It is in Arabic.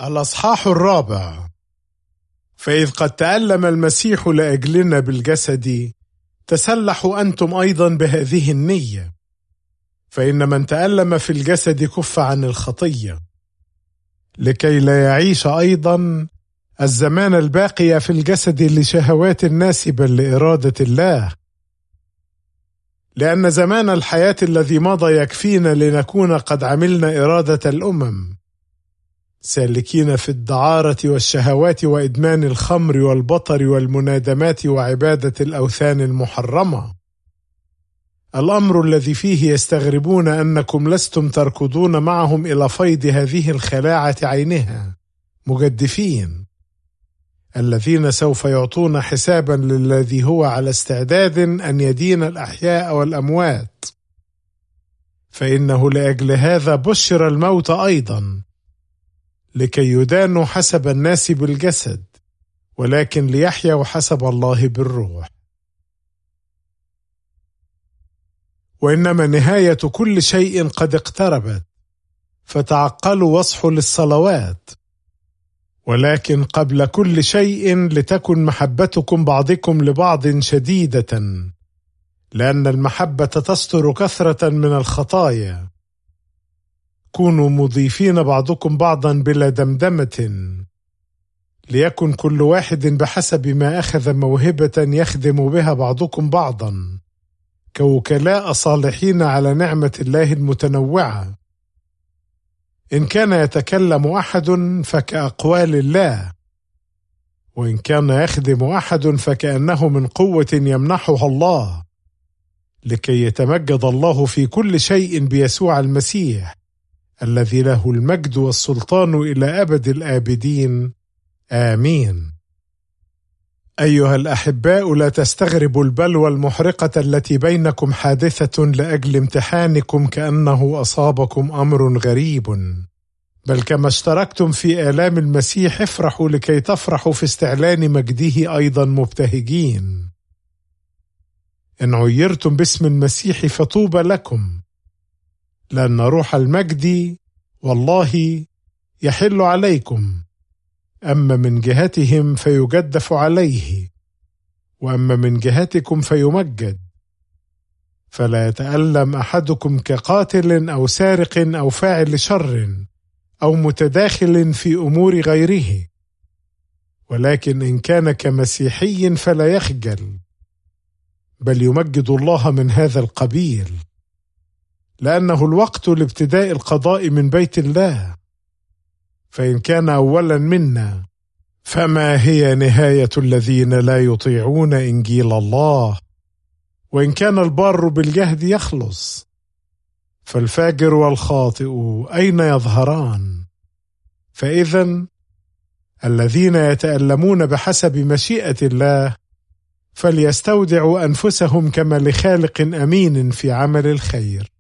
الأصحاح 4. فإذ قد تألم المسيح لأجلنا بالجسد، تسلحوا أنتم أيضا بهذه النية، فإن من تألم في الجسد كف عن الخطية، لكي لا يعيش أيضا الزمان الباقي في الجسد لشهوات الناس بل لإرادة الله. لأن زمان الحياة الذي مضى يكفينا لنكون قد عملنا إرادة الأمم، سالكين في الدعارة والشهوات وإدمان الخمر والبطر والمنادمات وعبادة الأوثان المحرمة، الأمر الذي فيه يستغربون أنكم لستم تركضون معهم إلى فيض هذه الخلاعة عينها، مجدفين، الذين سوف يعطون حسابا للذي هو على استعداد أن يدين الأحياء والأموات. فإنه لأجل هذا بشر الموت أيضا، لكي يدانوا حسب الناس بالجسد، ولكن ليحيوا حسب الله بالروح. وإنما نهاية كل شيء قد اقتربت، فتعقلوا واصحوا للصلوات. ولكن قبل كل شيء لتكن محبتكم بعضكم لبعض شديدة، لأن المحبة تستر كثرة من الخطايا. كونوا مضيفين بعضكم بعضا بلا دمدمة، ليكن كل واحد بحسب ما أخذ موهبة يخدم بها بعضكم بعضا، كوكلاء صالحين على نعمة الله المتنوعة. إن كان يتكلم أحد فكأقوال الله، وإن كان يخدم أحد فكأنه من قوة يمنحها الله، لكي يتمجد الله في كل شيء بيسوع المسيح، الذي له المجد والسلطان إلى أبد الآبدين. آمين. أيها الأحباء، لا تستغربوا البلوى المحرقة التي بينكم حادثة لأجل امتحانكم كأنه أصابكم أمر غريب، بل كما اشتركتم في آلام المسيح افرحوا لكي تفرحوا في استعلان مجده أيضا مبتهجين. إن عيرتم باسم المسيح فطوبى لكم، لأن روح المجد والله يحل عليكم، أما من جهتهم فيجدف عليه، وأما من جهتكم فيمجد. فلا يتألم أحدكم كقاتل أو سارق أو فاعل شر أو متداخل في أمور غيره، ولكن إن كان كمسيحي فلا يخجل، بل يمجد الله من هذا القبيل، لأنه الوقت لابتداء القضاء من بيت الله. فإن كان أولا منا، فما هي نهاية الذين لا يطيعون إنجيل الله؟ وإن كان البار بالجهد يخلص، فالفاجر والخاطئ أين يظهران؟ فإذن الذين يتألمون بحسب مشيئة الله فليستودعوا أنفسهم كما لخالق أمين في عمل الخير.